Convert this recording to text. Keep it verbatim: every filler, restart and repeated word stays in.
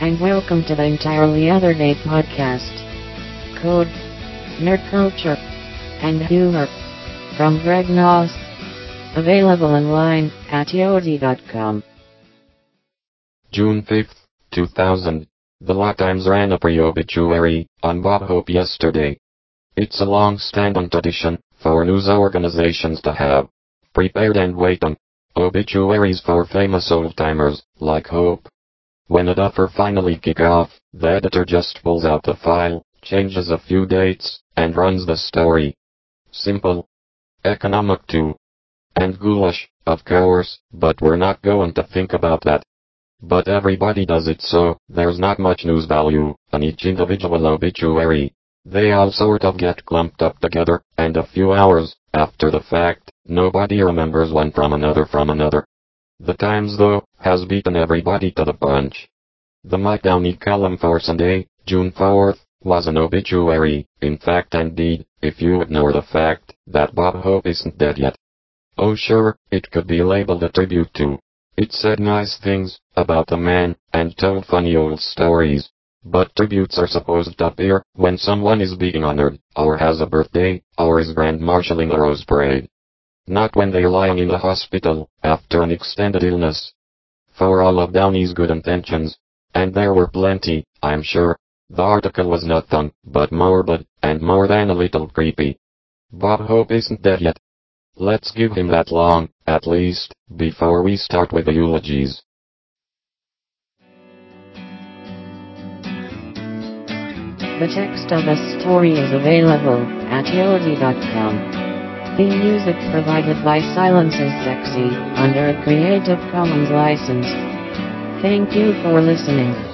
and welcome to the Entirely Other Day podcast. Code, nerd culture, and humor from Greg Noss. Available online at yodi dot com. June fifth, two thousand. The La Times ran a pre-obituary on Bob Hope yesterday. It's a long-standing tradition for news organizations to have prepared and waiting obituaries for famous old-timers like Hope. When a duffer finally kick off, the editor just pulls out the file, changes a few dates, and runs the story. Simple. Economic too. And ghoulish, of course, but we're not going to think about that. But everybody does it, so there's not much news value on each individual obituary. They all sort of get clumped up together, and a few hours after the fact, nobody remembers one from another from another. The Times, though, has beaten everybody to the punch. The Mike Downey column for Sunday, June fourth, was an obituary, in fact and deed, if you ignore the fact that Bob Hope isn't dead yet. Oh sure, it could be labeled a tribute too. It said nice things about the man, and told funny old stories. But tributes are supposed to appear when someone is being honored, or has a birthday, or is grand marshalling a rose parade. Not when they're lying in the hospital after an extended illness. For all of Downey's good intentions, and there were plenty, I'm sure, the article was nothing but morbid, and more than a little creepy. Bob Hope isn't dead yet. Let's give him that long, at least, before we start with the eulogies. The text of the story is available at yodi dot com. Theme music provided by Silence is Sexy, under a Creative Commons license. Thank you for listening.